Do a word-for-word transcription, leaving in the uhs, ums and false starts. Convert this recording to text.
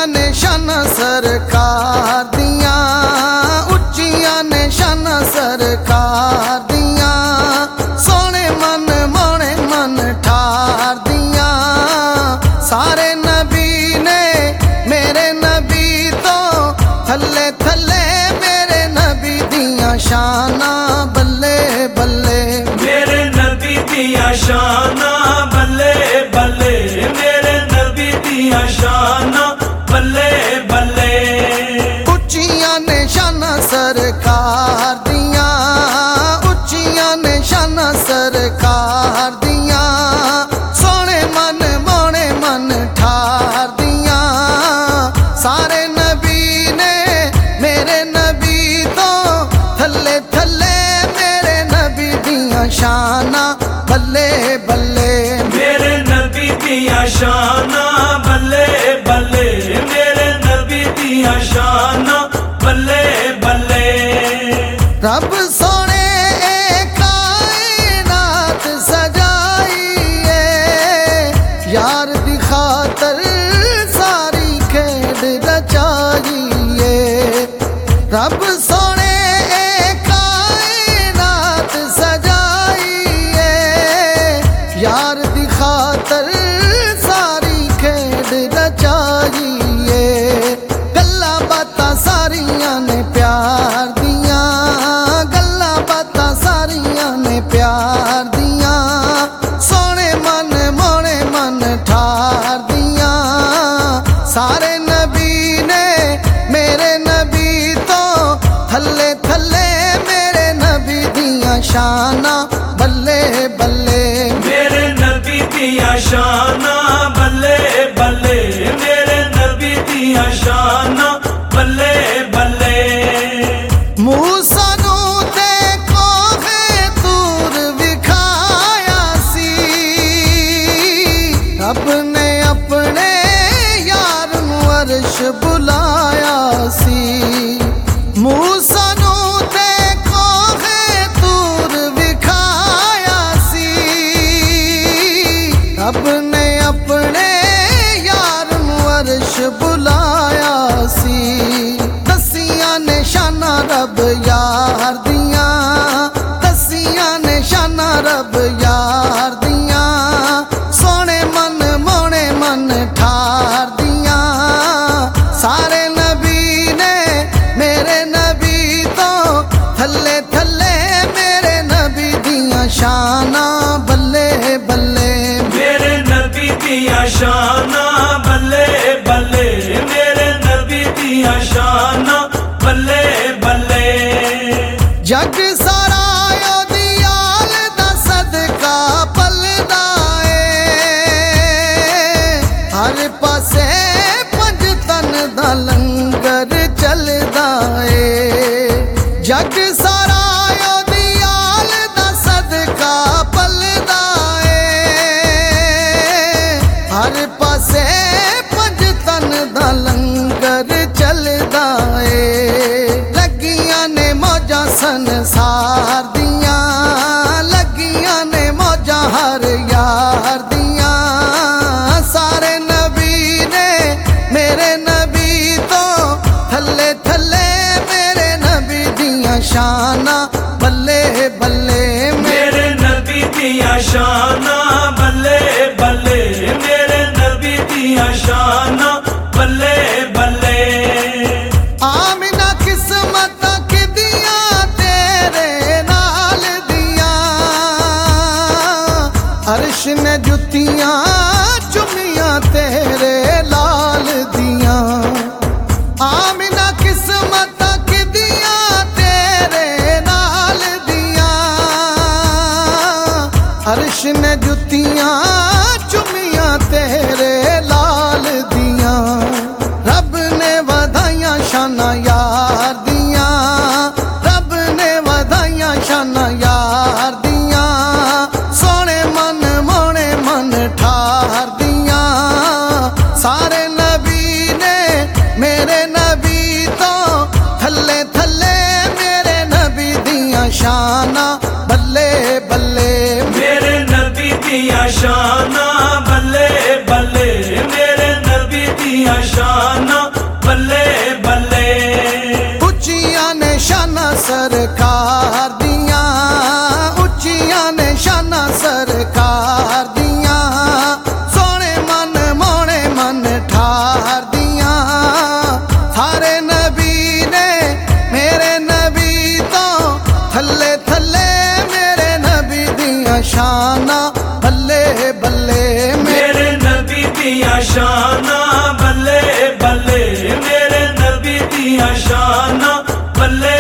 उच्चियां ने शाना सरकार दियां, उच्चियां ने शाना सरकार दियां, सोने मन मोने मन ठार दियां। सारे नबी ने मेरे नबी तो थल्ले थल्ले मेरे नबी दियां शाना बल्ले बल्ले, मेरे नबी दियां शाना बल्ले बल्ले, मेरे नबी दियां शाना बल्ले बल्ले। उच्चियां ने शाना सरकार दियां, उच्चियां ने शाना सरकार दियां, सोने मन मोने मन ठार दियां। सारे नबी ने मेरे नबी तो थल्ले थल्ले मेरे नबी दियां शाना बल्ले बल्ले, मेरे नबी दियां शाना बल्ले बल्ले, मेरे नबी दियां शाना बल्ले बल्ले। रब सोने कायनात सजाई है, यार दी खातर सारी खेड रचाई है। रब सोने कायनात सजाई है, यार दी खातर सारी खेड रचाई है। गल्ला बातां सारियां ने प्यार दियां, गल्ला बातां सारियां ने प्यार दियां, सोने मन मोने मन ठार दियां। सारे नबी ने मेरे नबी तो थल्ले थल्ले मेरे नबी दियां शाना बल्ले बल्ले, मेरे नबी दियां शाना बल्ले बल्ले, मेरे नबी दियां शाना बल्ले बल्ले। मूसा नू ते कोहे तूर विखाया सी, रब ने अपने यार नू अर्श बुलाया सी। मूसा नू ते कोहे तूर विखाया सी, रब ने अपने यार नू अर्श बुलाया सी। दसियां ने शाना रब यार दियां, दसियां ने शाना रब यार दियां, सोने मन मोने मन ठार दियां। सारे नबी ने मेरे नबी तो थल्ले थल्ले मेरे नबी दियां शाना बल्ले बल्ले, मेरे नबी दियां शाना बल्ले बल्ले, मेरे नबी दियां शाना बल्ले बल्ले। जग सारा ओदी याल दा सदका पलदा ए, हर पासे पंज तन दा लंगर चलदा ए। जग सारा ओदी याल दा सदका पलदा ए, हर पासे पंज तन दा लंगर चलदा ए। लगियां ने मौजां संसार दियां, लगियां ने मौजां हर यार दियां। सारे नबी ने मेरे नबी तो थल्ले थल्ले मेरे नबी दियां शाना बल्ले बल्ले, मेरे नबी दियां शाना बल्ले बल्ले, मेरे नबी दियां शाना बल्ले बल्ले। आमिना किस्मत किदियां तेरे नाल दियां, अर्श ने जुतियां चुमियां तेरे लाल दियां। आमिना किस्मत किदियां तेरे नाल दियां, अर्श ने जुतियां चुमियां तेरे लाल दियां। रब ने वधाइयां शाना यार दियां, रब ने वधाइयां शाना यार दियां, सोने मन मोने मन ठार दियां। सारे नबी ने मेरे नबी तो थल्ले थल्ले मेरे नबी दियां शाना बल्ले बल्ले, मेरे नबी दियां शाना बल्ले बल्ले, मेरे नबी दियां शाना सरकार दियां, सोने मन मोने मन ठार दियां। सारे नबी ने मेरे नबी तो थल्ले थल्ले, मेरे नबी दियां शाना बल्ले बल्ले, मेरे नबी दियां शाना बल्ले बल्ले, मेरे नबी दियां शाना बल्ले